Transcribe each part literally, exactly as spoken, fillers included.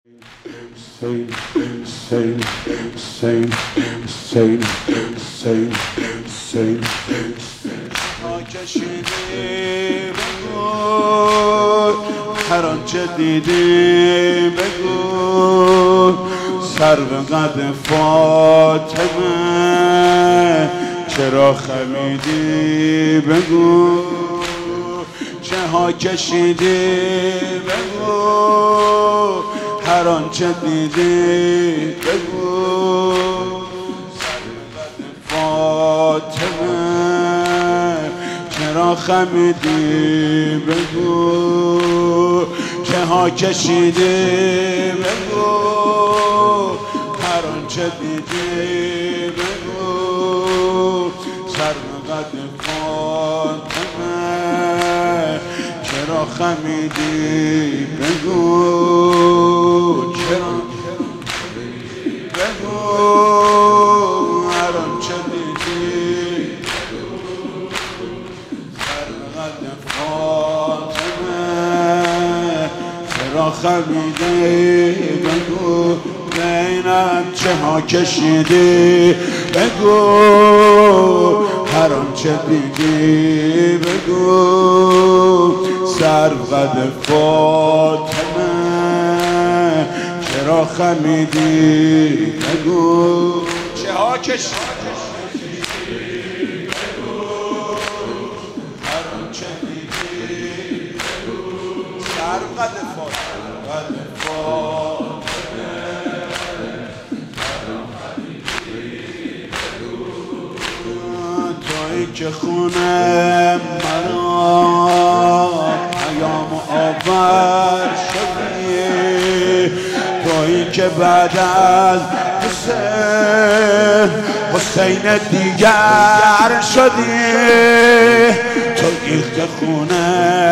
Same, same, same, same, same, same. کشیدی بگو هر آنچه دیدی بگو سرو قد فاطمه چرا خمیدی بگو چه ها کشیدی بگو هر آنچه دیدی بگو سرو قد فاطمه چرا خمیدی بگو چه ها کشیدی بگو هر آنچه دیدی بگو سرو قد فاطمه چرا خمیدی بگو چرا بگو هر آنچه دیدی سرو قد فاطمه چرا خمیدی بگو بینت چه ها کشیدی بگو هر آنچه دیدی بگو سرو قد فاطمه چرا خمیدی بگو چه ها کشیدی بگو هر آنچه دیدی بگو سرو قد فاطمه قد فاطمه تویی که خونه مرا پیام آور شدی تویی که بعد از حسین حسین دیگر شدی تویی که خونه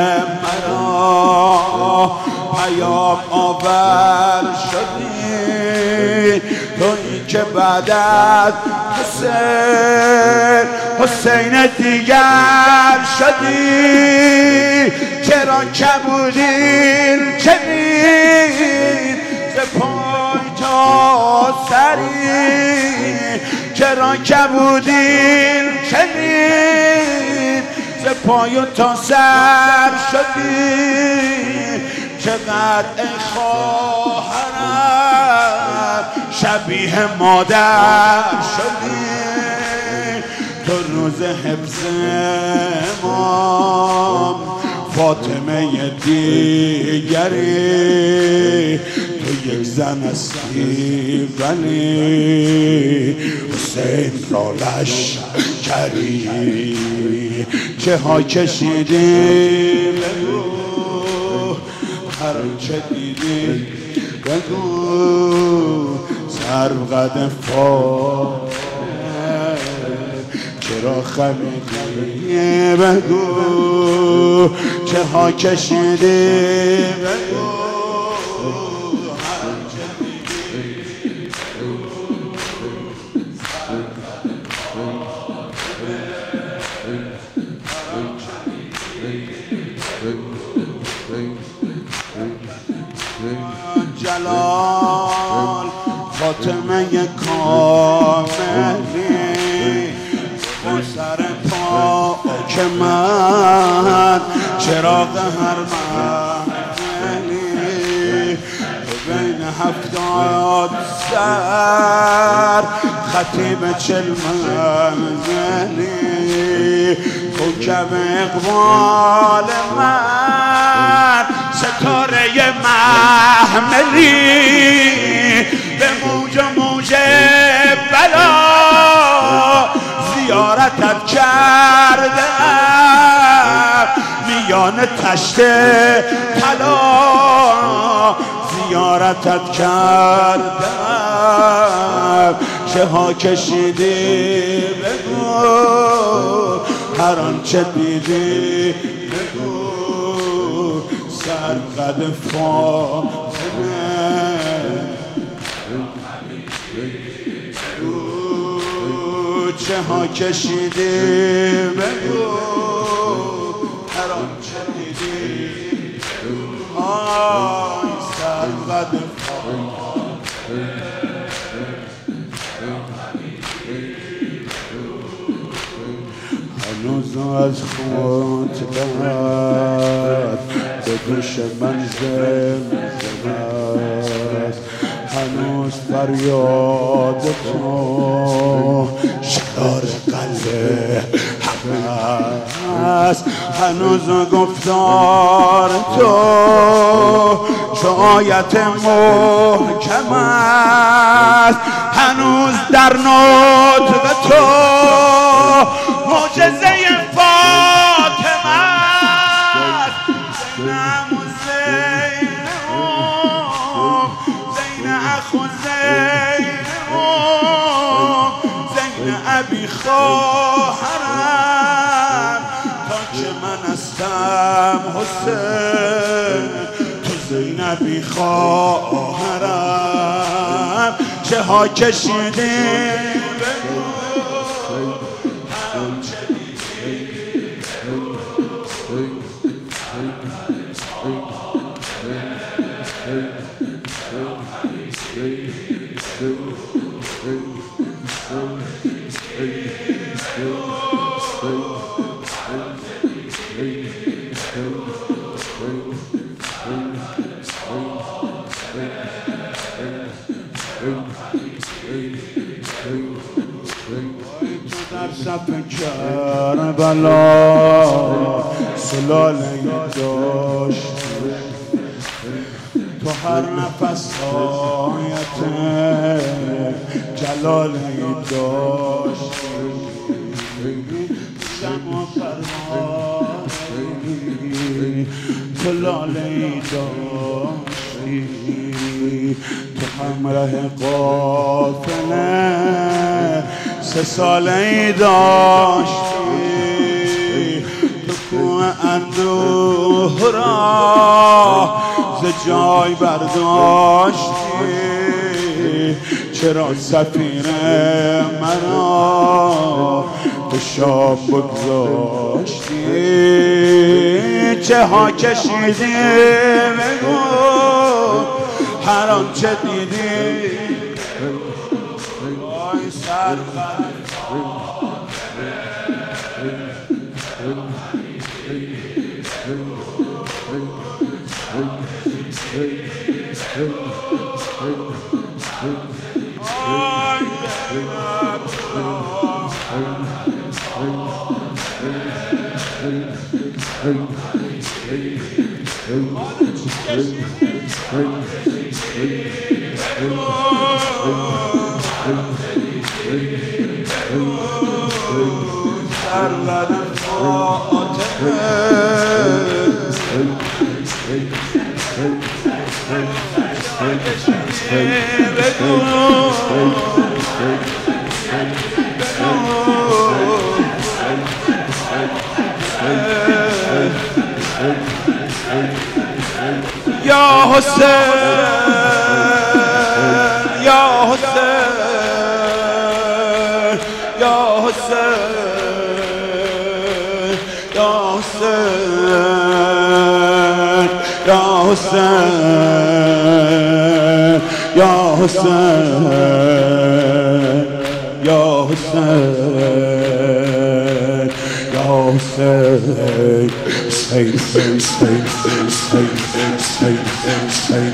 مرا پیام آور شدی تویی که بعد از حسین حسین دیگر شدی چرا کبودین چنین ز پای تا سری چرا کبودین چنین ز پای تا سر شدی چقدر ای خواهرم شبیه مادر شدی تو روز حفظ امام فاطمه دیگری تو یک زن هستی ولی حسین را لشکری چه ها کشیدی بگو هر آنچه دیدی بگو سرو قد فاطمه چرا خمیدی بگو چه ها کشیدی بگو هر آنچه دیدی جلال فاطمه کاملی سر پاک من چراغ هر محفلی بین هفتاد سر خطیب چل منزلی کوکب اقبال من ستاره محملی به موج موج بلا زیارتت کردم میان تشت طلا زیارتت کردم چه ها کشیدی بگو هر آنچه دیدی بگو سرو قد فاطمه چه ها کشیدی بگو هر آنچه دیدی آی سرو زد هنوز از خود دهد به دوش من زمزمه هنوز فریاد تو شکار قلب همه است هنوز گفتار تو شایت محکم است هنوز در نطق تو معجزه فاطمه است زینم و زینم زین اخ و زینم زین ابی خواهرم تا که من هستم حسین تو زینبی خواهرم چه ها کشیدیم صف کربلا سلاله داشت تو هر نفس آیت جلاله داشت شم و پروایی تو لاله داشتی تو همراه قافله سه ساله ای داشتی تو کوه اندوه را ز جای برداشتی چرا سفیر مرا تو شام بگذاشتی چه ها کشیدی بگو هر آنچه دیدی وای سر یا حسین یا حسین یا حسین یا حسین یا حسین یا حسین یا حسین یا حسین Say, say, say, say, say, say, say,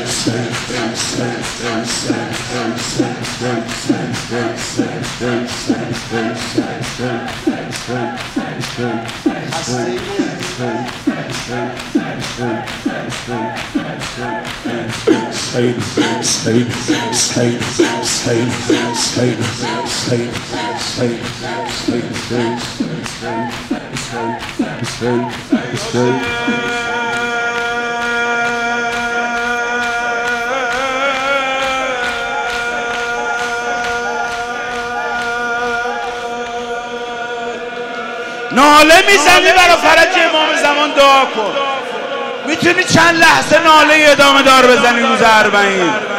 ناله میزنی برای فرج امام زمان دعا کن. میتونی چند لحظه ناله ادامه دار بزنی روز اربعین.